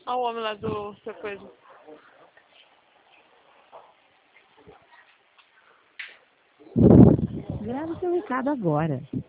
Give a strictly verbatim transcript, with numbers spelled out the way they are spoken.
Olha o homem lá do seu coisa. Grava seu recado agora.